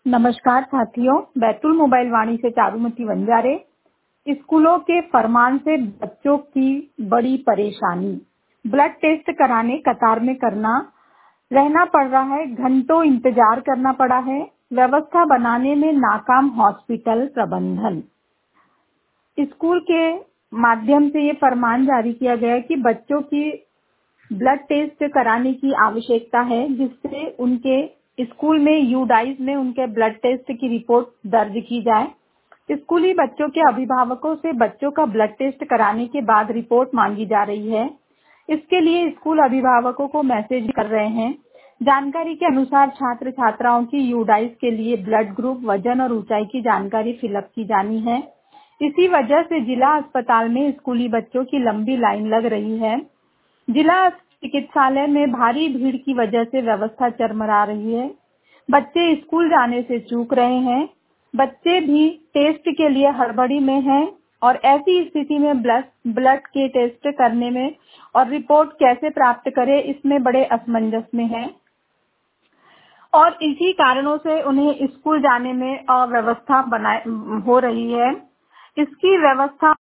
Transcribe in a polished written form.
नमस्कार साथियों, बैतूल मोबाइल वाणी से चारुमती वंजारे। स्कूलों के फरमान से बच्चों की बड़ी परेशानी। ब्लड टेस्ट कराने कतार में रहना पड़ रहा है, घंटों इंतजार करना पड़ा है। व्यवस्था बनाने में नाकाम हॉस्पिटल प्रबंधन। स्कूल के माध्यम से ये फरमान जारी किया गया है कि बच्चों की ब्लड टेस्ट कराने की आवश्यकता है, जिससे उनके स्कूल में यूडाइस में उनके ब्लड टेस्ट की रिपोर्ट दर्ज की जाए। स्कूली बच्चों के अभिभावकों से बच्चों का ब्लड टेस्ट कराने के बाद रिपोर्ट मांगी जा रही है। इसके लिए स्कूल अभिभावकों को मैसेज कर रहे हैं। जानकारी के अनुसार छात्र छात्राओं की यूडाइस के लिए ब्लड ग्रुप, वजन और ऊंचाई की जानकारी फिलअप की जानी है। इसी वजह से जिला अस्पताल में स्कूली बच्चों की लंबी लाइन लग रही है। जिला चिकित्सालय में भारी भीड़ की वजह से व्यवस्था चरमरा रही है। बच्चे स्कूल जाने से चूक रहे हैं। बच्चे भी टेस्ट के लिए हड़बड़ी में हैं और ऐसी स्थिति में ब्लड के टेस्ट करने में और रिपोर्ट कैसे प्राप्त करें, इसमें बड़े असमंजस में हैं और इसी कारणों से उन्हें स्कूल जाने में अव्यवस्था हो रही है। इसकी व्यवस्था